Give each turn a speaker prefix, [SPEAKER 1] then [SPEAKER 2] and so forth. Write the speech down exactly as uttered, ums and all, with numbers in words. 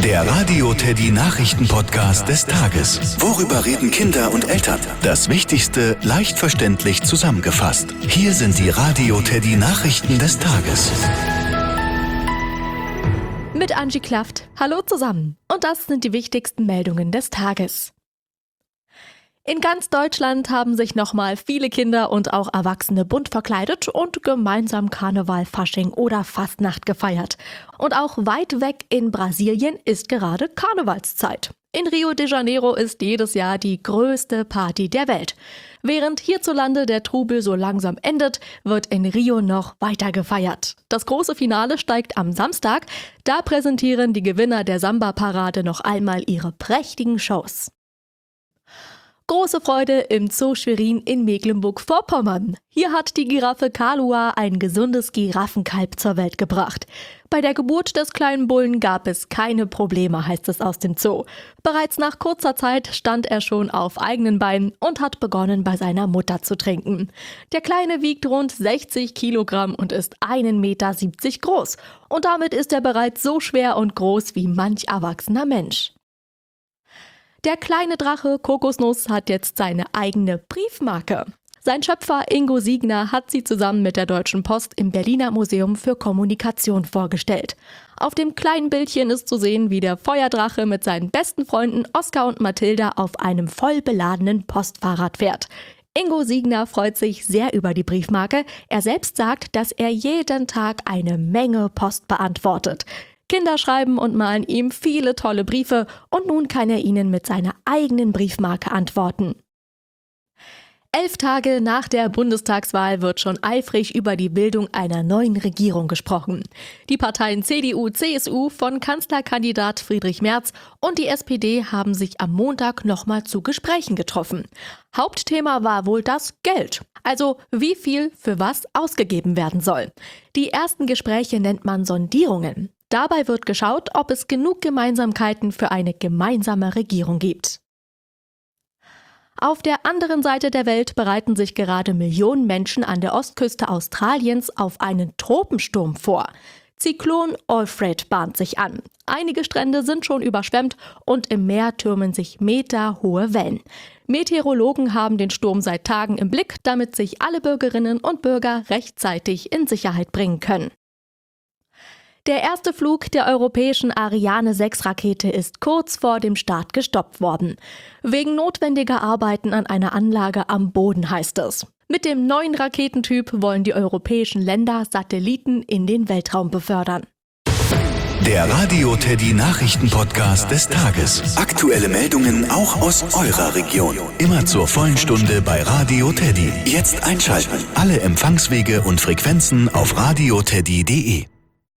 [SPEAKER 1] Der Radio Teddy Nachrichten-Podcast des Tages. Worüber reden Kinder und Eltern? Das Wichtigste leicht verständlich zusammengefasst. Hier sind die Radio Teddy Nachrichten des Tages.
[SPEAKER 2] Mit Angie Klaft. Hallo zusammen. Und das sind die wichtigsten Meldungen des Tages. In ganz Deutschland haben sich nochmal viele Kinder und auch Erwachsene bunt verkleidet und gemeinsam Karneval, Fasching oder Fastnacht gefeiert. Und auch weit weg in Brasilien ist gerade Karnevalszeit. In Rio de Janeiro ist jedes Jahr die größte Party der Welt. Während hierzulande der Trubel so langsam endet, wird in Rio noch weiter gefeiert. Das große Finale steigt am Samstag. Da präsentieren die Gewinner der Samba-Parade noch einmal ihre prächtigen Shows. Große Freude im Zoo Schwerin in Mecklenburg-Vorpommern. Hier hat die Giraffe Kalua ein gesundes Giraffenkalb zur Welt gebracht. Bei der Geburt des kleinen Bullen gab es keine Probleme, heißt es aus dem Zoo. Bereits nach kurzer Zeit stand er schon auf eigenen Beinen und hat begonnen, bei seiner Mutter zu trinken. Der Kleine wiegt rund sechzig Kilogramm und ist einen Meter siebzig groß. Und damit ist er bereits so schwer und groß wie manch erwachsener Mensch. Der kleine Drache Kokosnuss hat jetzt seine eigene Briefmarke. Sein Schöpfer Ingo Siegner hat sie zusammen mit der Deutschen Post im Berliner Museum für Kommunikation vorgestellt. Auf dem kleinen Bildchen ist zu sehen, wie der Feuerdrache mit seinen besten Freunden Oskar und Mathilda auf einem voll beladenen Postfahrrad fährt. Ingo Siegner freut sich sehr über die Briefmarke. Er selbst sagt, dass er jeden Tag eine Menge Post beantwortet. Kinder schreiben und malen ihm viele tolle Briefe und nun kann er ihnen mit seiner eigenen Briefmarke antworten. Elf Tage nach der Bundestagswahl wird schon eifrig über die Bildung einer neuen Regierung gesprochen. Die Parteien C D U, C S U von Kanzlerkandidat Friedrich Merz und die S P D haben sich am Montag nochmal zu Gesprächen getroffen. Hauptthema war wohl das Geld, also wie viel für was ausgegeben werden soll. Die ersten Gespräche nennt man Sondierungen. Dabei wird geschaut, ob es genug Gemeinsamkeiten für eine gemeinsame Regierung gibt. Auf der anderen Seite der Welt bereiten sich gerade Millionen Menschen an der Ostküste Australiens auf einen Tropensturm vor. Zyklon Alfred bahnt sich an. Einige Strände sind schon überschwemmt und im Meer türmen sich meterhohe Wellen. Meteorologen haben den Sturm seit Tagen im Blick, damit sich alle Bürgerinnen und Bürger rechtzeitig in Sicherheit bringen können. Der erste Flug der europäischen Ariane sechs Rakete ist kurz vor dem Start gestoppt worden. Wegen notwendiger Arbeiten an einer Anlage am Boden, heißt es. Mit dem neuen Raketentyp wollen die europäischen Länder Satelliten in den Weltraum befördern.
[SPEAKER 1] Der Radio Teddy Nachrichten-Podcast des Tages. Aktuelle Meldungen auch aus eurer Region. Immer zur vollen Stunde bei Radio Teddy. Jetzt einschalten. Alle Empfangswege und Frequenzen auf radio teddy punkt de.